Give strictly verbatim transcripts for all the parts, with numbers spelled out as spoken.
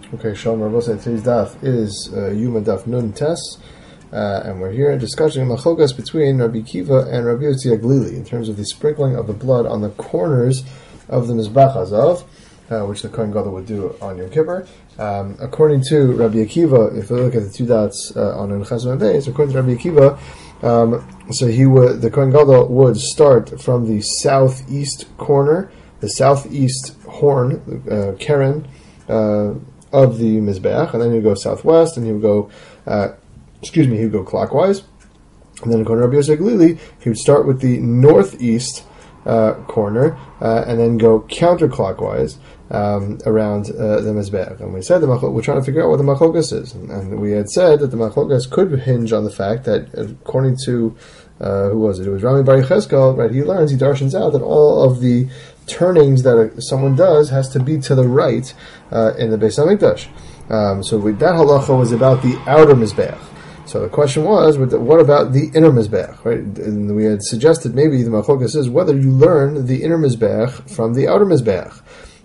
Okay, Shalom Rabbi, today's daf is uh, Yuma Daf Nun Tes, uh, and we're here discussing machlokas between Rabbi Kiva and Rabbi Yossi Aglili in terms of the sprinkling of the blood on the corners of the Mizbach Hazav, uh, which the Kohen Gadol would do on Yom Kippur. Um, according to Rabbi Akiva, if we look at the two dots uh, on Nun Chesed days, according to Rabbi Akiva, um, so he would the Kohen Gadol would start from the southeast corner, the southeast horn, uh, Keren. Uh, of the Mizbeach, and then he would go southwest, and he would go, uh, excuse me, he would go clockwise, and then according to Rabbi Yossi Aglili, he would start with the northeast uh, corner, uh, and then go counterclockwise um, around uh, the Mizbeach. And we said, the machlo- we're trying to figure out what the machlokas is, and, and we had said that the machlokas could hinge on the fact that, according to, uh, who was it? It was Rami Bar Yecheskel, right? He learns, he darshans out that all of the turnings that a, someone does has to be to the right uh, in the Beis HaMikdash. Um, so we, that halacha was about the outer mizbeach. So the question was, what about the inner mizbeach? Right? And we had suggested maybe the machlokas is whether you learn the inner mizbeach from the outer mizbeach.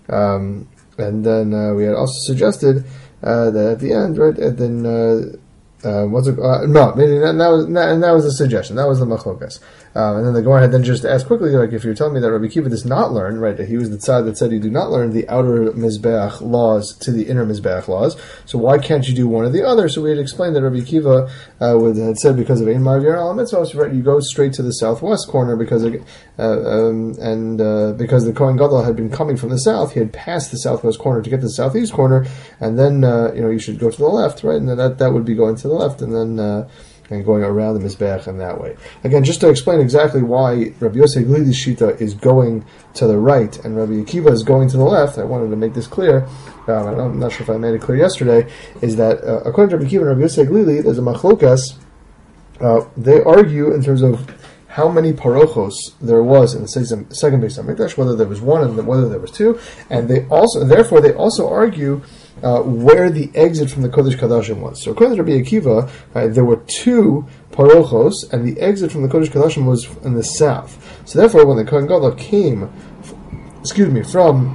Um, and then uh, we had also suggested uh, that at the end, right? And then uh, uh, what's it? Uh, no, maybe that, that was and that was the suggestion. That was the machlokas. Um, and then the Gemara had then just asked quickly, like, if you're telling me that Rabbi Kiva does not learn, right, that he was the tzad that said you do not learn the outer Mizbeach laws to the inner Mizbeach laws, so why can't you do one or the other? So we had explained that Rabbi Kiva uh, would, had said because of Ein Ma'avir Al Mitzvos, right, you go straight to the southwest corner because of, uh, um, and uh, because the Kohen Gadol had been coming from the south, he had passed the southwest corner to get to the southeast corner, and then, uh, you know, you should go to the left, right, and that, that would be going to the left, and then, uh, and going around the Mizbeach in that way. Again, just to explain exactly why Rabbi Yossi Aglili's shita is going to the right and Rabbi Akiva is going to the left, I wanted to make this clear. Um, I'm not sure if I made it clear yesterday, is that uh, according to Rabbi Akiva and Rabbi Yossi Aglili, there's a machlokas. Uh, they argue in terms of how many parochos there was in the second, second Beis HaMikdash, whether there was one and whether there was two, and they also, and therefore, they also argue Uh, where the exit from the Kodesh Kadashim was. So according to Rabbi Akiva, uh, there were two parochos, and the exit from the Kodesh Kadashim was in the south. So therefore, when the Kohen Gadol came, excuse me, from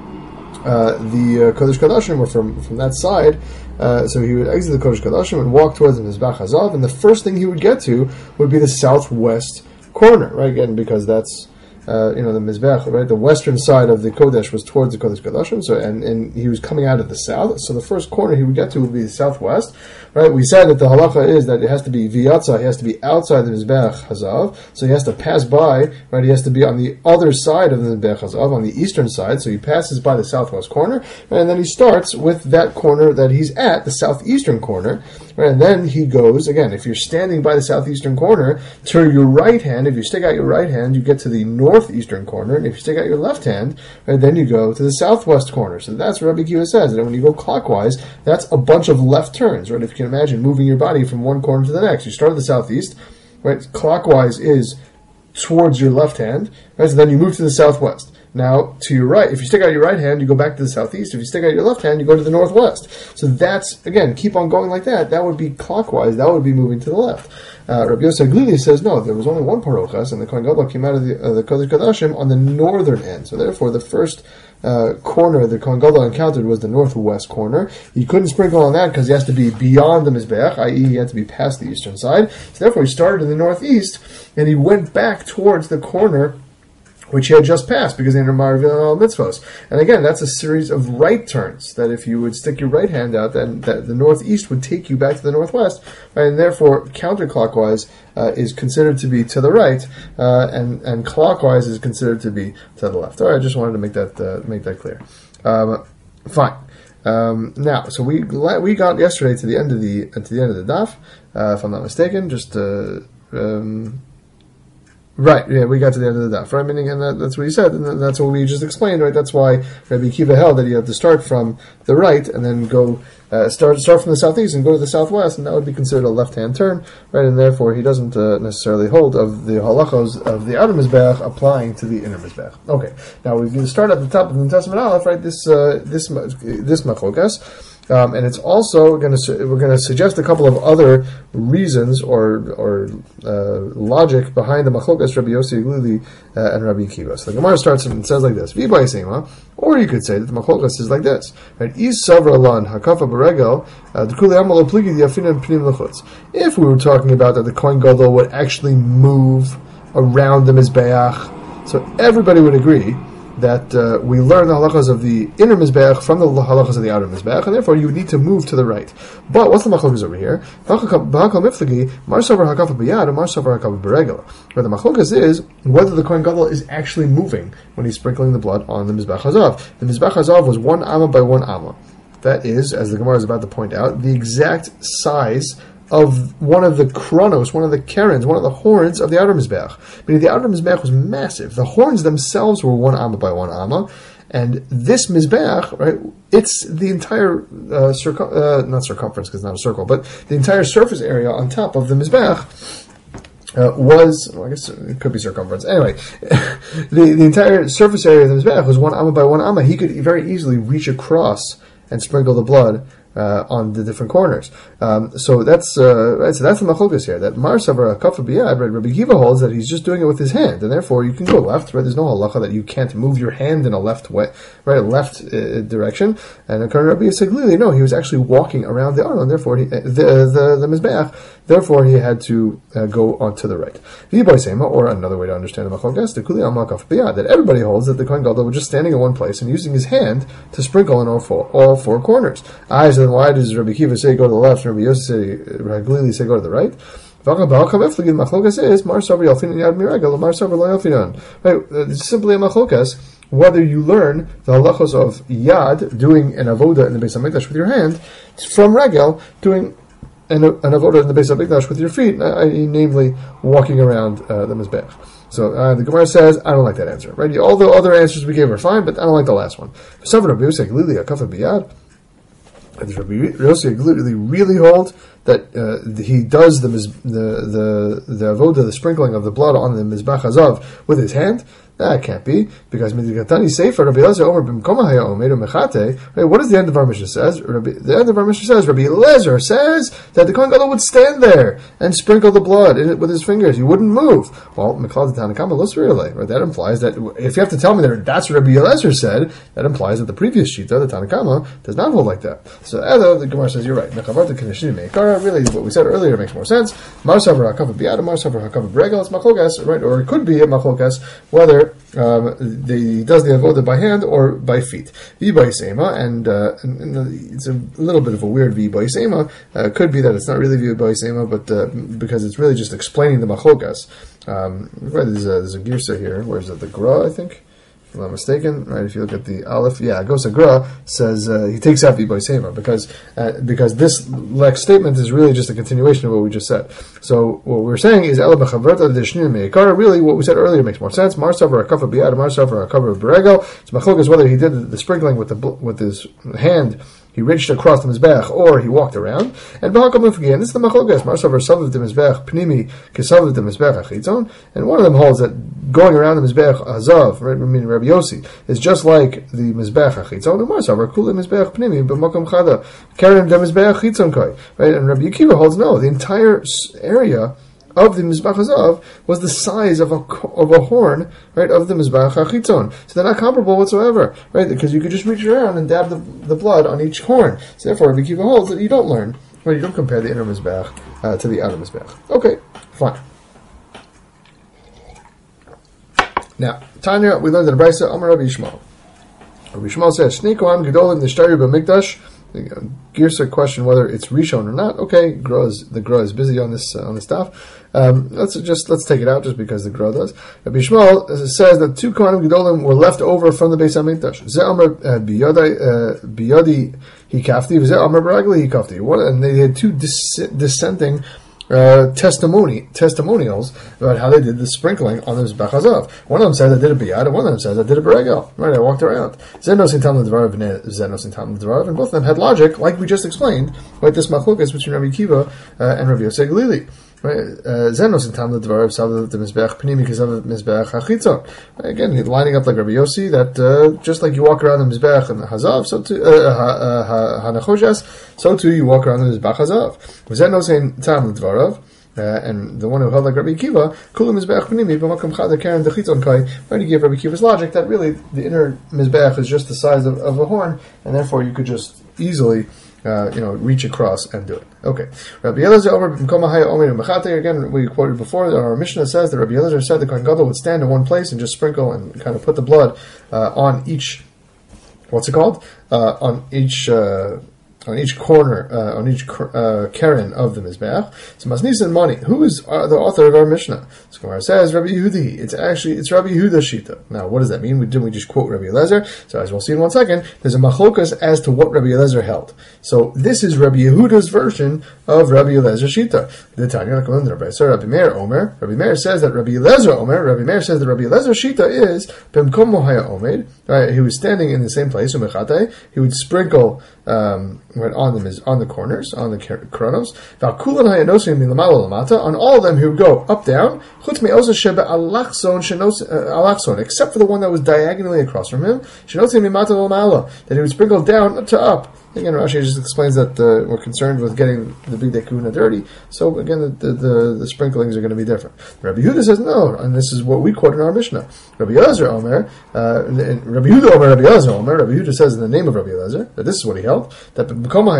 uh, the uh, Kodesh Kadashim, or from, from that side, uh, so he would exit the Kodesh Kadashim and walk towards the Mizbach Hazav, and the first thing he would get to would be the southwest corner, right? Again, because that's Uh, you know, the Mizbech, right? The western side of the Kodesh was towards the Kodesh Kadashim, so, and, and he was coming out of the south, so the first corner he would get to would be the southwest, right? We said that the halacha is that it has to be viyatza, he has to be outside the Mizbech Hazav, so he has to pass by, right? He has to be on the other side of the Mizbech Hazav, on the eastern side, so he passes by the southwest corner, right? And then he starts with that corner that he's at, the southeastern corner, right? And then he goes, again, if you're standing by the southeastern corner, to your right hand, if you stick out your right hand, you get to the northeastern corner, and if you stick out your left hand, right, then you go to the southwest corner. So that's what Rabbi Akiva says, that when you go clockwise, that's a bunch of left turns, right? If you can imagine moving your body from one corner to the next. You start at the southeast, right? Clockwise is towards your left hand, right? So then you move to the southwest. Now, to your right, if you stick out your right hand, you go back to the southeast. If you stick out your left hand, you go to the northwest. So that's, again, keep on going like that. That would be clockwise. That would be moving to the left. Uh, Rabbi Yossi Aglili says, no, there was only one parochas, and the Kohen Gadol came out of the, uh, the Kodesh Kadashim on the northern end. So therefore, the first uh, corner the Kohen Gadol encountered was the northwest corner. He couldn't sprinkle on that because he has to be beyond the Mizbeach, that is he had to be past the eastern side. So therefore, he started in the northeast, and he went back towards the corner which he had just passed, because they are mitzvos. And again, that's a series of right turns, that if you would stick your right hand out, then that the northeast would take you back to the northwest, right? And therefore, counterclockwise uh, is considered to be to the right, uh, and, and clockwise is considered to be to the left. All right, I just wanted to make that uh, make that clear. Um, fine. Um, now, so we we got yesterday to the end of the to the end of the daf, uh, if I'm not mistaken, just uh, um, Right, yeah, we got to the end of the daf, right? Meaning, and that, that's what he said, and that's what we just explained, right? That's why Rabbi Akiva held that you have to start from the right and then go uh, start start from the southeast and go to the southwest, and that would be considered a left-hand turn, right? And therefore, he doesn't uh, necessarily hold of the halachos of the outer mizbeach applying to the inner mizbeach. Okay, now we can start at the top of the Testament Aleph, right? This uh, this this machlokas. Um, and it's also going to su- we're going to suggest a couple of other reasons or or uh, logic behind the machlokas Rabbi Yossi Aglili uh, and Rabbi Akiva. So the Gemara starts and says like this: V'bay Seima, or you could say that the machlokas is like this: right? Is savra lan hakafa beregel dekuli amalo pligi diafinan pnim lechutz. If we were talking about that the kohen gadol would actually move around the mizbeach, so everybody would agree that uh, we learn the halachas of the inner mizbeach from the halachas of the outer mizbeach, and therefore you need to move to the right. But what's the machlokas over here? Where the machlokas is whether the kohen gadol is actually moving when he's sprinkling the blood on the mizbeach hazav. The mizbeach hazav was one amma by one amma. That is, as the Gemara is about to point out, the exact size of one of the kronos, one of the kerens, one of the horns of the outer mizbeach. Meaning the outer mizbeach was massive. The horns themselves were one amma by one amma, and this mizbeach, right? It's the entire uh, circum, uh, not circumference because it's not a circle, but the entire surface area on top of the mizbeach. Uh, was, well, I guess it could be circumference. Anyway, the, the entire surface area of the mizbeach was one amma by one amma. He could very easily reach across and sprinkle the blood Uh, on the different corners. Um, so that's uh, right. So that's the machlokas here. That Mar Savar Kafa Biyad, right? Rabbi Akiva holds that he's just doing it with his hand, and therefore you can go left. Right? There's no halacha that you can't move your hand in a left way, right? Left uh, direction. And according to Rabbi Yisaglili, no, he was actually walking around the arnon. Therefore, he, uh, the the the mizbeach. Therefore, he had to uh, go on to the right. Or another way to understand the machlokas, the Kuli Amal Kafa Biyad, that everybody holds that the kohen gadol was just standing in one place and using his hand to sprinkle in all four all four corners. I said, why does Rabbi Akiva say go to the left and Rabbi Yossi say, Rabbi Glili say go to the right? Right, it's simply a machlokas whether you learn the halachos of yad, doing an avoda in the Beis Hamikdash with your hand, from regel, doing an, an avoda in the Beis Hamikdash with your feet, uh, namely walking around uh, the mizbeach. So uh, the Gemara says, I don't like that answer. Right? All the other answers we gave are fine, but I don't like the last one. Does Rabbi Yossi Aglili really hold that uh, he does the, the the the avoda, the sprinkling of the blood on the mizbach hazav with his hand? That can't be, because Midigatani Sefer Rabbi Elazar Omer B'mkoma Haya Omeru Mechate. Right? What does the end of our Mishnah says? Rabbi, the end of our Mishnah says Rabbi Elazar says that the kohen gadol would stand there and sprinkle the blood in it with his fingers. He wouldn't move. Well, Meklad Tanakama Losrele. Right? That implies that if you have to tell me that that's what Rabbi Elazar said, that implies that the previous shita, the Tanakama, does not hold like that. So Elo, the Gemara says you're right. Mechavar the Kanishini Meikara. Really, what we said earlier makes more sense. Mar Savar Hakav B'Yad, Mar Savar Hakav B'Regel. It's machlokas, right? Or it could be a machlokas whether Um, the, he does the avoda by hand or by feet. V'bay sema, and, uh, and, and it's a little bit of a weird v'bay sema. Uh, could be that it's not really v'bay sema, but uh, because it's really just explaining the machlokas. Um, right, there's a, there's a girsa here. Where's it? The Gra, I think. If I'm not mistaken, right? If you look at the Aleph, yeah, Gosa Gra says uh, he takes out V'bay Sema because uh, because this lex statement is really just a continuation of what we just said. So what we're saying is Ela b'chavrata d'shnim meikara. Really, what we said earlier makes more sense. Mar savar hakafa b'yad, mar savar hakafa b'regel. It's machlokas whether he did the, the sprinkling with the with his hand. He reached across the mizbech, or he walked around. And again, this is the machlokas. Marsavar saviv the mizbech pnimi kesaviv the mizbech achitzon. And one of them holds that going around the mizbech hazav, right, meaning Rabbi Yossi, is just like the mizbech achitzon. And Marsavar kula mizbech pnimi b'makom chada karen the mizbech achitzon kai. Right, and Rabbi Akiva holds no. The entire area of the Mizbach Hazav was the size of a of a horn, right, of the Mizbach HaChitzon. So they're not comparable whatsoever, right, because you could just reach around and dab the, the blood on each horn. So therefore, Rabbi Akiva holds that you don't learn, right, you don't compare the inner Mizbach uh, to the outer Mizbach. Okay, fine. Now, Tanya, we learned in the Brisa, Amar Rabbi Yishmael. Rabbi Yishmael says, Shnei Kohanim Gedolim Nishtari B'Mikdash. Girsa question whether it's Rishon or not. Okay, Gra is, the Gra is busy on this uh, on this stuff. Um, let's just let's take it out just because the Gra does. Rabbi Yishmael says that two Kohanim Gedolim were left over from the Beis Hamikdash. Ze Amar Biyadi Hikafti, Ze Amar Baragli Hikafti. And they had two dis- dissenting Uh, testimony testimonials about how they did the sprinkling on the Mizbach Hazav. One of them says I did it biyad, and one of them says I did it b'regel. Right, I walked around. Zenos in tam l'dvarav and Zenos in tam l'dvarav, and both of them had logic, like we just explained, like this machlokas between Rabbi Akiva uh, and Rabbi Yossi Aglili. Zenos in Tam the Dvar of Sav the Mizbeach Pnimi Kazav Mizbeach Hachitzon. Again, lining up like Rabbi Yossi, that uh, just like you walk around the Mizbeach and the Hazav, so too Hanachoshes, so too you walk around the Mizbeach Hazav. Zenos in Tam the Dvar Uh, and the one who held like Rabbi Akiva, Kulam Mizbeach Pnimi, B'Makom Chad Karen Dechitzon Kai, right? He gave Rabbi Akiva's logic that really the inner Mizbeach is just the size of, of a horn, and therefore you could just easily, uh, you know, reach across and do it. Okay. Rabbi Elazar over B'Makom Haya Omer Mechate. Again, we quoted before that our Mishnah says that Rabbi Elazar said the Kohen Gadol would stand in one place and just sprinkle and kind of put the blood uh, on each. What's it called? Uh, on each. Uh, On each corner, uh, on each uh, keren of the Mizbeach. So Masnisan Mani, who is uh, the author of our Mishnah? So Gemara says Rabbi Yehudi. It's actually it's Rabbi Yehuda's shita. Now, what does that mean? We didn't we just quote Rabbi Elazar? So as we'll see in one second, there's a machlokas as to what Rabbi Elazar held. So this is Rabbi Yehuda's version of Rabbi Elazar's shita. The Tanya Rabbi Meir Omer. Rabbi Meir says that Rabbi Elazar Omer. Rabbi Meir says that Rabbi Elazar's shita is B'mkom Mohaya Omed. Right, he was standing in the same place. Umechate. He would sprinkle. Um, Right, on them is on the corners, on the kronos. On all of them, he would go up, down. Except for the one that was diagonally across from him, that he would sprinkle down to up. Again, Rashi just explains that uh, we're concerned with getting the bidei kuna dirty. So again, the, the, the, the sprinklings are going to be different. Rabbi Yehuda says no, and this is what we quote in our Mishnah. Rabbi Elazar Omer, uh, Rabbi Yehuda Omer, Rabbi Elazar Omer. Rabbi Yehuda says in the name of Rabbi Elazar that this is what he held. That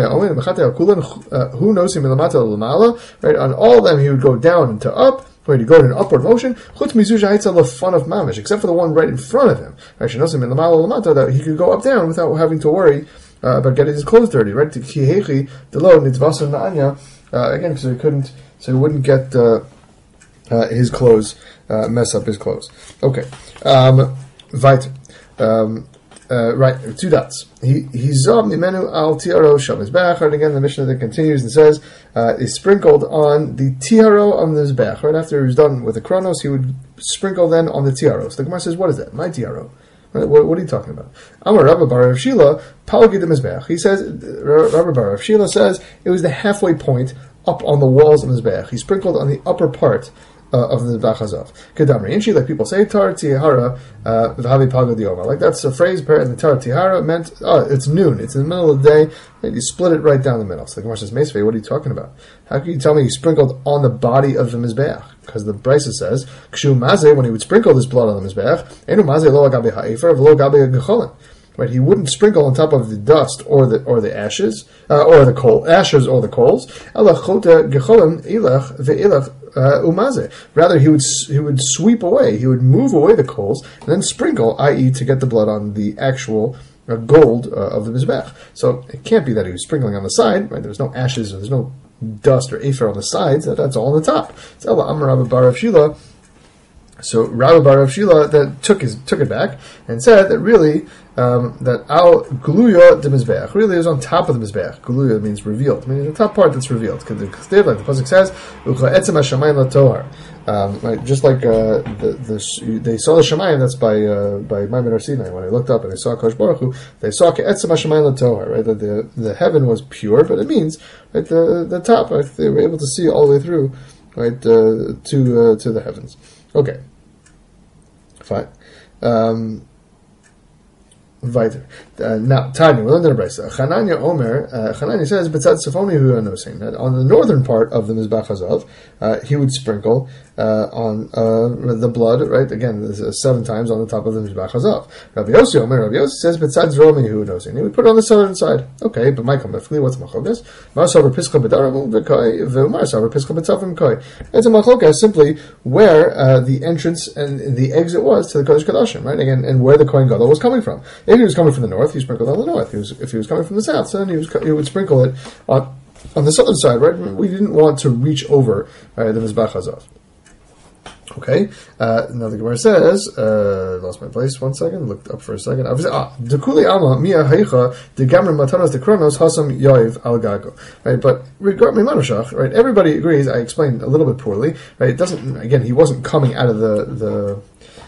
who knows him right? On all of them, he would go down and to up. Right, he go in an upward motion. Chutz mizuja the fun of mamish, except for the one right in front of him. Right, she knows him in the lamata that he could go up down without having to worry. Uh, about getting his clothes dirty, right? To kihechi the lo nitzvasan naanya again, because he couldn't, so he wouldn't get uh, uh, his clothes uh, mess up his clothes. Okay, um, weiter. Um, uh, right, two dots. He he zom nimenu al tiaro sham mizbeach. Right, again, the Mishnah that continues and says uh, is sprinkled on the tiaro on the mizbeach. Right after he was done with the kronos, he would sprinkle then on the tiaro. So the Gemara says, "What is that? My tiaro." What, what are you talking about? Amar Rabbi Bar of Shila, Palgi de Mizbeach. He says, Rabbi Bar of Shila says, it was the halfway point up on the walls of Mizbeach. He sprinkled on the upper part uh, of the Mizbeach Hazav. Kedamri Inchi, like people say, Tar Tihara, V'havi Palga Dioma. Like that's a phrase, apparently Tar Tihara meant, oh, it's noon, it's in the middle of the day, and you split it right down the middle. So the Gemara says, Meisvei, what are you talking about? How can you tell me he sprinkled on the body of the Mizbeach? Because the Brisa says, Kshu Mazeh, when he would sprinkle this blood on the Mizbeach, Enu Mazeh lo agabe ha'efer, v'lo agabe ha'gecholin. Right, he wouldn't sprinkle on top of the dust or the or the ashes uh, or the coal ashes or the coals. Rather, he would he would sweep away, he would move away the coals and then sprinkle, that is, to get the blood on the actual uh, gold uh, of the mizbech. So it can't be that he was sprinkling on the side. Right, there's no ashes or there's no dust or afer on the sides. That, that's all on the top. So Amar Rabbi Bar of Shila. So Rabbi Bar of Shila that took his took it back and said that really. Um, that al gluya de mizbeach really is on top of the mizbeach. Gluya means revealed, meaning the top part that's revealed. Because the like the pasuk says, "Ucha etzem hashamayim latohar." Um, right, just like uh, the, the they saw the shamayim, that's by uh, by Maimon Har Sinai. When they looked up and they saw Kosh Baruch Hu, they saw etzem hashamayim latohar. Right, that the the heaven was pure, but it means right the the top. Right, they were able to see all the way through, right uh, to uh, to the heavens. Okay, fine. Um, Weiter. Uh, now, Tanya, we learned in the Brisa. Chananya Omer, uh, Chananya says, "B'tzad Safoni hu anosin." That on the northern part of the Mizbach Hazav, uh, he would sprinkle uh, on uh, the blood. Right, again, this is seven times on the top of the Mizbach Hazav. Rabbi Yossi Omer, Rabbi Yossi says, "B'tzad Zromi hu anosin." He would put it on the southern side. Okay, but Michael Mefli, what's machogas? Marsaver Pischa B'daram v'koi v'Marsaver Pischa B'tzavim koi. It's a machogas simply where uh, the entrance and the exit was to the Kodesh Kodashim. Right, again, and where the Kohen Gadol was coming from. If he was coming from the north, he sprinkled on the north. He was, if he was coming from the south, then he was he would sprinkle it on on the southern side. Right? We didn't want to reach over uh, the Mizbach Hazav. Okay. Uh, now the Gemara says, uh, lost my place. One second. Looked up for a second. Ah, dekuli alma mia heicha de gamra matanos de kronos hasam yoiv al gago. Right, but regarding Manoshach, right? Everybody agrees. I explained a little bit poorly. Right, it doesn't. Again, he wasn't coming out of the the.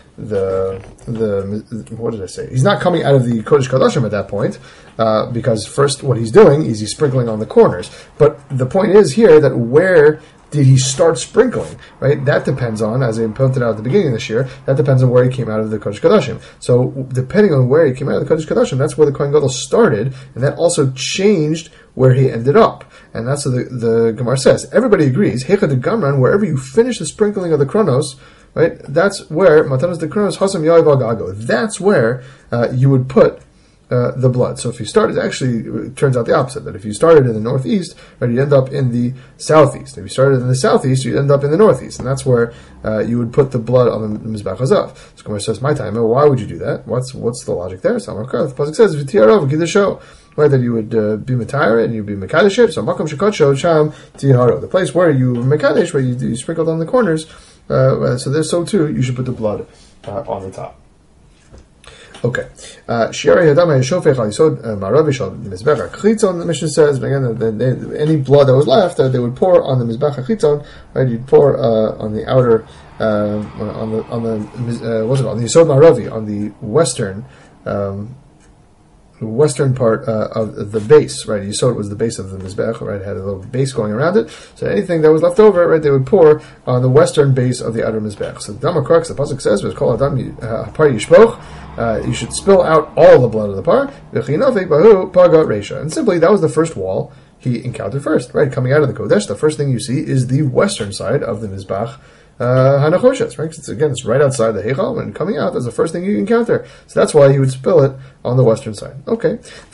the the what did I say? He's not coming out of the Kodesh Kodashim at that point, uh, because first what he's doing is he's sprinkling on the corners. But the point is here that where did he start sprinkling, right? That depends on, as I pointed out at the beginning of this year, that depends on where he came out of the Kodesh Kodashim. So depending on where he came out of the Kodesh Kodashim, that's where the Kohen Gadol started, and that also changed where he ended up. And that's what the, the Gemara says. Everybody agrees, Hecha de Gamran, wherever you finish the sprinkling of the Kronos, right, that's where, Matanas de Kronos, Hasam Yoav Agago, that's where uh, you would put Uh, the blood. So if you started, actually, it turns out the opposite, that if you started in the northeast, right, you'd end up in the southeast. If you started in the southeast, you'd end up in the northeast. And that's where uh, you would put the blood on the Mizbach Hazav. So Gemara says, my time, why would you do that? What's what's the logic there? So the Pasuk says, V'tiarov, give the show. Right, that you would uh, be Matayra and you'd be Mekadesh. So Makom Shekot Sham Tiharo. The place where you Mekadesh, where you, you sprinkled on the corners, uh, so there's so too, you should put the blood uh, on the top. Okay. Shiari Hadam Shofech Alisod Maravish on the Mizbech HaChitzon, the Mishnah says, again, the, the, any blood that was left, uh, they would pour on the Mizbech HaChitzon, right? You'd pour uh, on the outer, uh, on the, on the, uh, what's it, on the Yisod Maravi, on the western, um, western part uh, of the base, right? You saw it was the base of the Mizbech, right? It had a little base going around it. So anything that was left over, right, they would pour on the western base of the outer Mizbech. So the Dama Krux, the Pasuk says, was called Adam Par Yishpoch. Uh, you should spill out all the blood of the par. And simply, that was the first wall he encountered first, right? Coming out of the Kodesh, the first thing you see is the western side of the Mizbach Hanachoshes, right? It's, again, it's right outside the Heichal, and coming out, that's the first thing you encounter. So that's why he would spill it on the western side. Okay.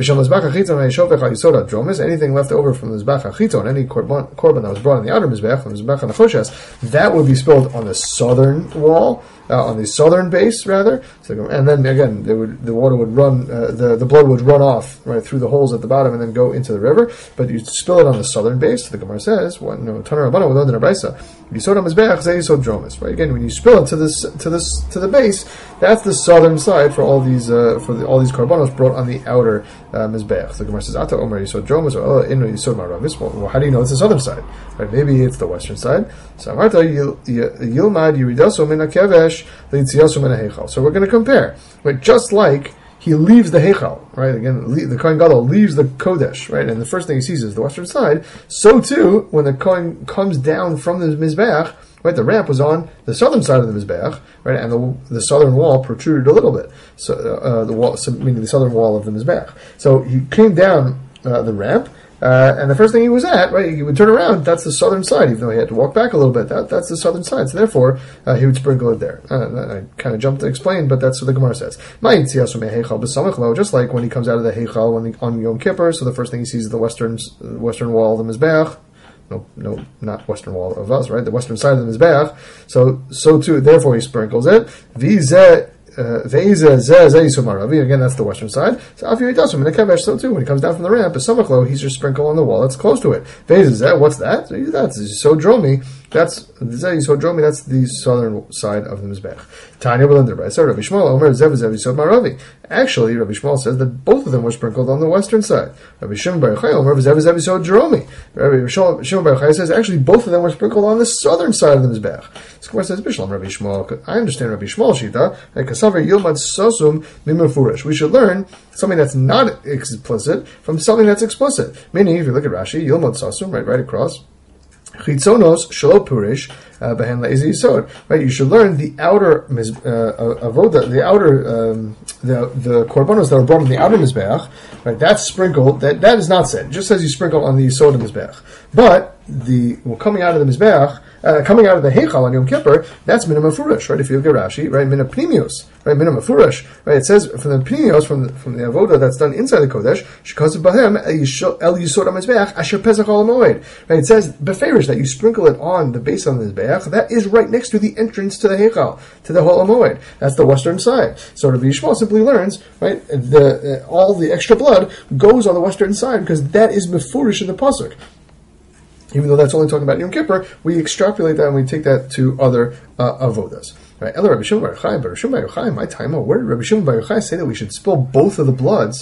Anything left over from the Mizbach HaChitzon, any korban, korban that was brought in the outer Mizbech, the Mizbach HaNachoshes, that would be spilled on the southern wall, uh, on the southern base, rather. So, and then, again, they would, the water would run, uh, the, the blood would run off, right, through the holes at the bottom and then go into the river. But you spill it on the southern base, the Gemara says, what, no, Tanar Rabbana with Odin Abraisa, Yisod HaMizbech, Zeh Yisod Dromis, right? Again, when you spill it to this, to this, to the base, that's the southern side for all these, uh, for the, all these korbanos brought on the outer uh, Mizbech. The Gemara says, Ata Omer Yisod Dromis, or Inu Yisod Maravis. Well, how do you know it's the southern side? Right? Maybe it's the western side. So Amarta Yilmad Yiridaso Min HaKevesh Leitziyaso Min HaHeichal. So we're going to compare. Right? Just like he leaves the Heichal, right? Again, the Kohen Gadol leaves the Kodesh, right? And the first thing he sees is the western side. So too, when the Kohen comes down from the Mizbech, right, the ramp was on the southern side of the Mizbech, right, and the, the southern wall protruded a little bit. So uh, the wall, so, meaning the southern wall of the Mizbech. So he came down uh, the ramp, uh, and the first thing he was at, right, he would turn around. That's the southern side, even though he had to walk back a little bit. That that's the southern side. So therefore, uh, he would sprinkle it there. Uh, I kind of jumped to explain, but that's what the Gemara says. Just like when he comes out of the Heichal on, the, on Yom Kippur, so the first thing he sees is the western western wall of the Mizbech. No, no, not western wall of us, right? The western side of the Mizbeach. So, so too, therefore he sprinkles it. V'zeh, Again, that's the western side. So so too, when he comes down from the ramp, he's just sprinkle on the wall that's close to it. What's that? That's Yisod That's Yisod That's the southern side of the Mizbech. Tanya Belinda, Rabbi Shmuel Omer Zev Zev Yisod Maravi. Actually, Rabbi Shmuel says that both of them were sprinkled on the western side. Rabbi Shimon Bar Yochai Omer Zev Zev Yisod Jeromi. Rabbi Shimon Bar Yochai says actually both of them were sprinkled on the southern side of the Mizbech. This Gemara says Bishlam Rabbi Shmuel. I understand Rabbi Shmuel Shita. We should learn something that's not explicit from something that's explicit. Meaning, if you look at Rashi, Yilmad Sasum, right, right across. Chitzonos shelo purish behen la'izi yisod. Right, you should learn the outer uh, avoda, the outer um, the the korbanos that are brought in the outer mizbeach. Right, that's sprinkled. That that is not said. It just says you sprinkle on the yisod mizbeach. But the well, coming out of the mizbeach. Uh, coming out of the Heichal on Yom Kippur, that's minimum furish, right? If you look at Rashi, right, minimum pnimios, right, minimum furish, right? It says from the pnimios, from the from the avoda that's done inside the kodesh, shekasav bahem el yisod hamizbeach asher pesach al moed, right? It says beferish that you sprinkle it on the base of the mizbeach. That is right next to the entrance to the Heichal, to the hol moed. That's the western side. So Rabbi Yishmael simply learns, right, the uh, all the extra blood goes on the western side because that is mefurish in the pasuk. Even though that's only talking about Yom Kippur, we extrapolate that and we take that to other uh, avodas. Right? Rabbi Shimon Bar Yochai, but Rabbi Shimon Bar Yochai, my time, where did Rabbi Shimon Bar Yochai say that we should spill both of the bloods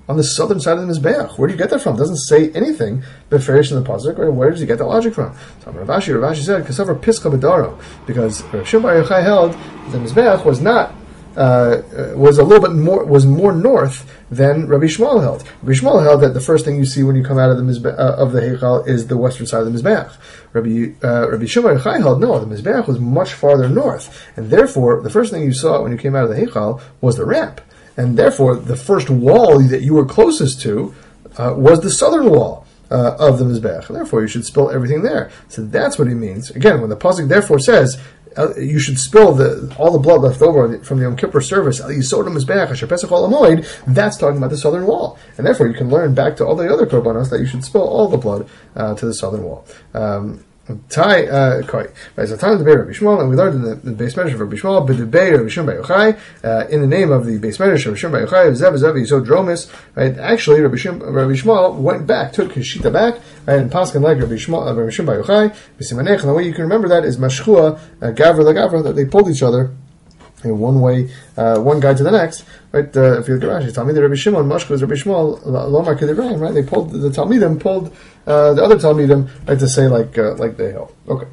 on the southern side of the Mizbeach. Where do you get that from? It doesn't say anything beferish in the pasuk. Right? Where does he get that logic from? So Rav Ashi, Rav Ashi said, "Kasavar Pischa B'daro," because Rav Shimon Bar Yochai held the Mizbeach was not uh, was a little bit more was more north than Rabbi Shmuel held. Rabbi Shmuel held that the first thing you see when you come out of the Mizbeach, uh, of the Heichal is the western side of the Mizbeach. Rabbi uh, Rabbi Shimon Bar Yochai held no, the Mizbeach was much farther north, and therefore the first thing you saw when you came out of the Heichal was the ramp. And therefore, the first wall that you were closest to uh, was the southern wall uh, of the Mizbeach. Therefore, you should spill everything there. So that's what he means. Again, when the pasuk therefore says uh, you should spill the all the blood left over from the Yom Kippur service, Al Yisod Mizbeach Asher Pesach Ol Hamoed, that's talking about the southern wall. And therefore, you can learn back to all the other korbanos that you should spill all the blood uh, to the southern wall. Um, Tai uh koi. Right, so time to Rabbi Shmuel, and we learned in the, the base measure of Rabbi Shmuel, B'debei Rabbi Shimon Bar Yochai, uh, in the name of the base measure of Rabbi Shimon Bar Yochai, Zev Zev Yisod Dromis. Right, actually Rabbi Shimon Rabbi Shmuel went back, took his shita back, right, and paskin like Rabbi Shmuel, uh, Rabbi Shimon Bar Yochai, B'simanech. And the way you can remember that is Mashchua, uh, Gavra the Gavra, that they pulled each other in one way, uh, one guy to the next, right? Uh, if you look at Rashi, Talmid Rabbi Shimon, Mashka is Rabbi Shmuel, Lomar Kedivrayim, right? They pulled the Talmidim, pulled uh, the other Talmidim, right, to say like uh, like they held. Okay.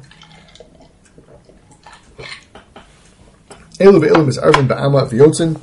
Elu ve'elu misarvin ba'ama v'yotzin.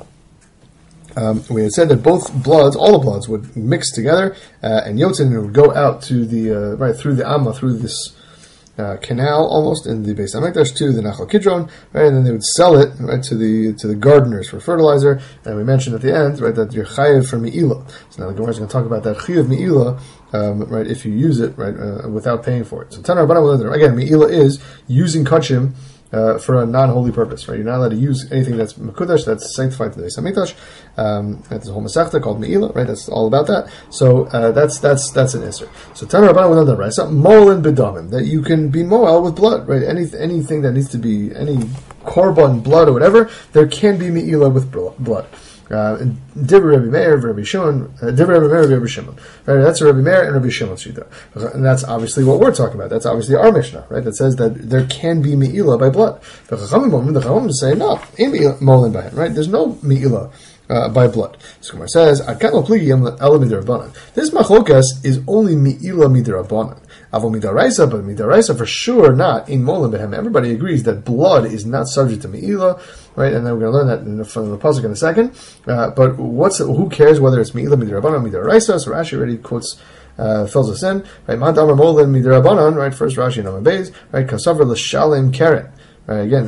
Um, we had said that both bloods, all the bloods, would mix together, uh, and yotzin would go out to the uh, right through the amma, through this Uh, canal almost in the Beis Hamikdash to the Nachal Kidron, right, and then they would sell it right to the to the gardeners for fertilizer. And we mentioned at the end, right, that you're chayev for mi'ila. So now the Gemara is going to talk about that chayev mi'ila, um, right, if you use it right uh, without paying for it. So Tanar Rabbanan, again, mi'ila is using kachim Uh, for a non-holy purpose, right? You're not allowed to use anything that's mekudash, that's sanctified to the Beis Hamikdash. Um, that's a whole masechta called Me'ila, right? That's all about that. So uh, that's that's that's an isser. So Tana Rabbanan with another right, something moel b'damim, that you can be moel with blood, right? Any anything that needs to be any korban blood or whatever, there can be Me'ila with blood. Uh, Dibber Rabbi Meir, Rabbi Shimon, uh, Dibber Rabbi Meir, Rabbi Shimon. Right, that's Rabbi Meir and Rabbi Shimon's shita, and that's obviously what we're talking about. That's obviously our Mishnah, right? That says that there can be meila by blood. The Chachamim, the Chachamim say no, ain't molin by him, right? There's no meila uh, by blood. So Gemara says, "Adkan lo pligi yem ela midrabanan." This machlokas is only meila midrabanan. Avo midaraisa, but midaraisa for sure not in molin behem. Everybody agrees that blood is not subject to meila. Right, and then we're going to learn that in the, from the pasuk in a second. Uh, but what's who cares whether it's meila midrabanan midaraisa? So Rashi already quotes, uh, fills us in. Right, man damar molin midrabanan. Right, first Rashi Nami Beis. Right, kasavar l'shalim karen. Right, again,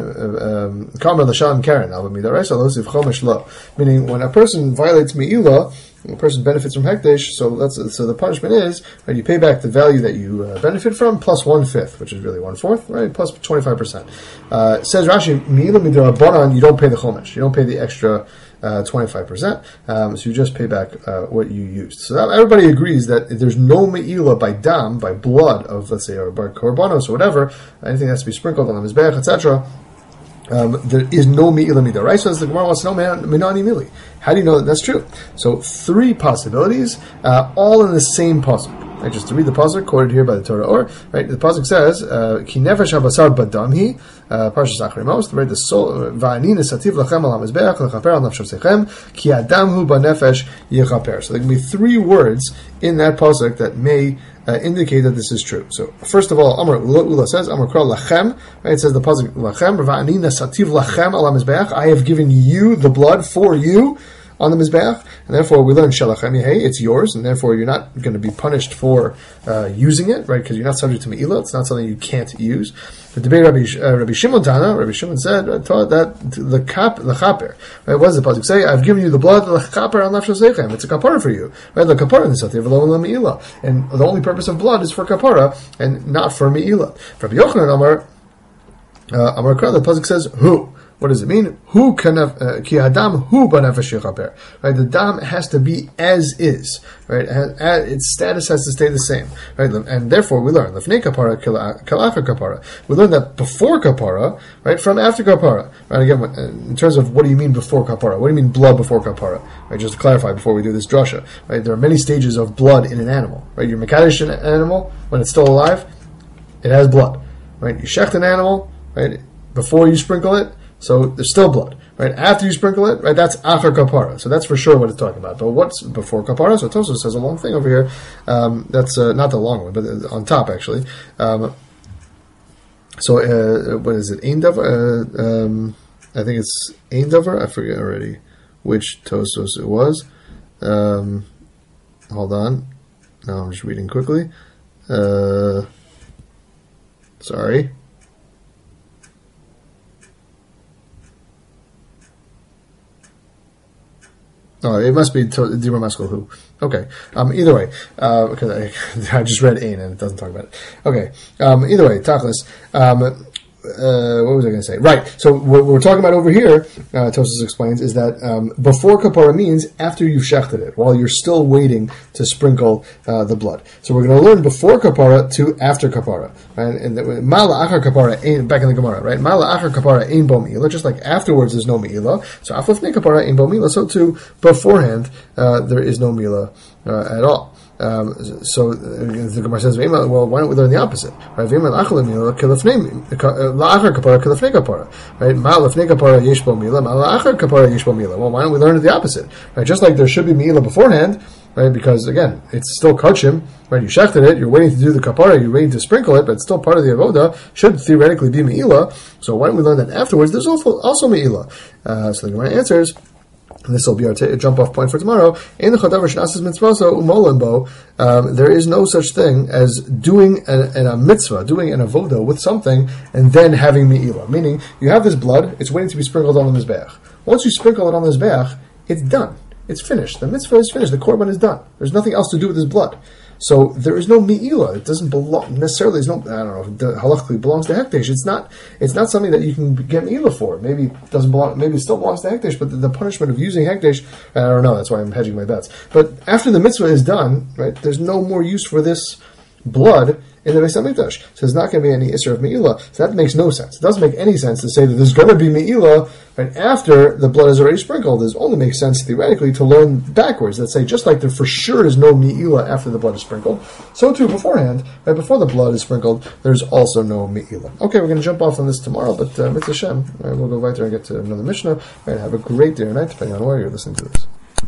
kamer l'shalim karen. Alba midaraisa losiv chomesh lo. Meaning, when a person violates meila, a person benefits from hekdesh, so that's so the punishment is right, you pay back the value that you uh, benefit from plus one fifth, which is really one fourth, right? Plus twenty five percent. Uh, says Rashi, mi'ila midrabanan, you don't pay the chomesh, you don't pay the extra twenty five percent, um, so you just pay back uh, what you used. So that, everybody agrees that if there's no me'ila by dam, by blood of let's say or by korbanos or whatever, anything has to be sprinkled on the mizbeach, et cetera. Um, there is no me'ila midaraisa, as the Gemara wants to know, minani mili. How do you know that that's true? So three possibilities, uh, all in the same pasuk. Right, just to read the pasuk quoted here by the Torah Or, right? The pasuk says, "Ki nefesh habasar badamhi," Parshas Acharemos. Right, the soul va'ani nesativ lachem al hamizbeach lechaper al nafshosechem ki adamhu banefesh yechaper. So there can be three words in that pasuk that may Uh, indicate that this is true. So, first of all, Amar Ula, Ula says, Amar Kral Lachem, right? It says the pasuk Lachem, Va'ani Nasativ Lachem ala Mizbeach, I have given you the blood for you on the Mizbeach, and therefore we learn Shalachem Yehei, it's yours, and therefore you're not going to be punished for uh, using it, right? Because you're not subject to Me'ila, it's not something you can't use. The debate Rabbi, uh, Rabbi Shimon Tana, Rabbi Shimon said, uh, taught that the kap, the chaper, right? What does the pasuk say? I've given you the blood, the chaper al nafshosechem. It's a kapara for you, right? The kapara is sativ lo me'ila, and the only purpose of blood is for kapara and not for me'ila. Rabbi Yochanan Amar, uh, Amar Kra, the pasuk says who. What does it mean? Who can ki adam hu banefesh yechaper? Right, the dam has to be as is. Right, its status has to stay the same. Right, and therefore we learn lefnei kapara kalacha kapara. We learn that before kapara, right, from after kapara. Right, again, in terms of what do you mean before kapara? What do you mean blood before kapara? Right, just to clarify before we do this drasha. Right, there are many stages of blood in an animal. Right, you mekadesh an animal when it's still alive, it has blood. Right, you shecht an animal, right, before you sprinkle it. So there's still blood, right? After you sprinkle it, right? That's achar kapara. So that's for sure what it's talking about. But what's before kapara? So Tosfos says a long thing over here. Um, that's uh, not the long one, but on top actually. Um, so uh, what is it? Ein davar? Uh, um, I think it's ein davar. I forget already which Tosfos it was. Um, hold on. Now I'm just reading quickly. Uh, sorry. Oh, it must be Dibra Maskal who. Okay. Um, either way, uh, because I, I just read Ain and it doesn't talk about it. Okay. Um, either way, Tachlis. Um, Uh, what was I going to say? Right. So what we're talking about over here, uh, Tosfos explains, is that um, before kapara means after you've shechted it, while you're still waiting to sprinkle uh, the blood. So we're going to learn before kapara to after kapara, right? And mala achar kapara ain't back in the Gemara, right? Mala achar kapara ain't bo meila. Just like afterwards there's no meila. So aflifnei kapara ain't bo meila. So too beforehand uh, there is no meila uh, at all. Um, so uh, the Gemara says, well, why don't we learn the opposite? Right? Right? Well, why don't we learn it the opposite? Right? Just like there should be meila beforehand, right? Because again, it's still kachim, right? You shechted it, you're waiting to do the kapara, you're waiting to sprinkle it, but it's still part of the avoda. Should theoretically be meila. So why don't we learn that afterwards? There's also also meila. Uh, so the Gemara answers. This will be our t- jump-off point for tomorrow. In the Chadavar Shnasas Mitzvaso Umolimbo, um, there is no such thing as doing a, a mitzvah, doing an avoda with something, and then having me'ilah. Meaning, you have this blood, it's waiting to be sprinkled on the mizbeach. Once you sprinkle it on the mizbeach, it's done. It's finished. The mitzvah is finished. The korban is done. There's nothing else to do with this blood. So there is no me'ilah. It doesn't belong necessarily. It's no. I don't know. Halachically belongs to hekdesh. It's not. It's not something that you can get me'ilah for. Maybe it doesn't belong. Maybe it still belongs to hekdesh. But the, the punishment of using hekdesh, I don't know. That's why I'm hedging my bets. But after the mitzvah is done, right? There's no more use for this blood in the Beis Hamikdash. So there's not going to be any Isser of Me'ilah. So that makes no sense. It doesn't make any sense to say that there's going to be Me'ilah right after the blood is already sprinkled. It only makes sense theoretically to learn backwards. That say just like there for sure is no Me'ilah after the blood is sprinkled, so too beforehand, right before the blood is sprinkled, there's also no Me'ilah. Okay, we're going to jump off on this tomorrow, but uh, Mitzvah Shem, right, we'll go right there and get to another Mishnah. Right, have a great day or night, depending on where you're listening to this.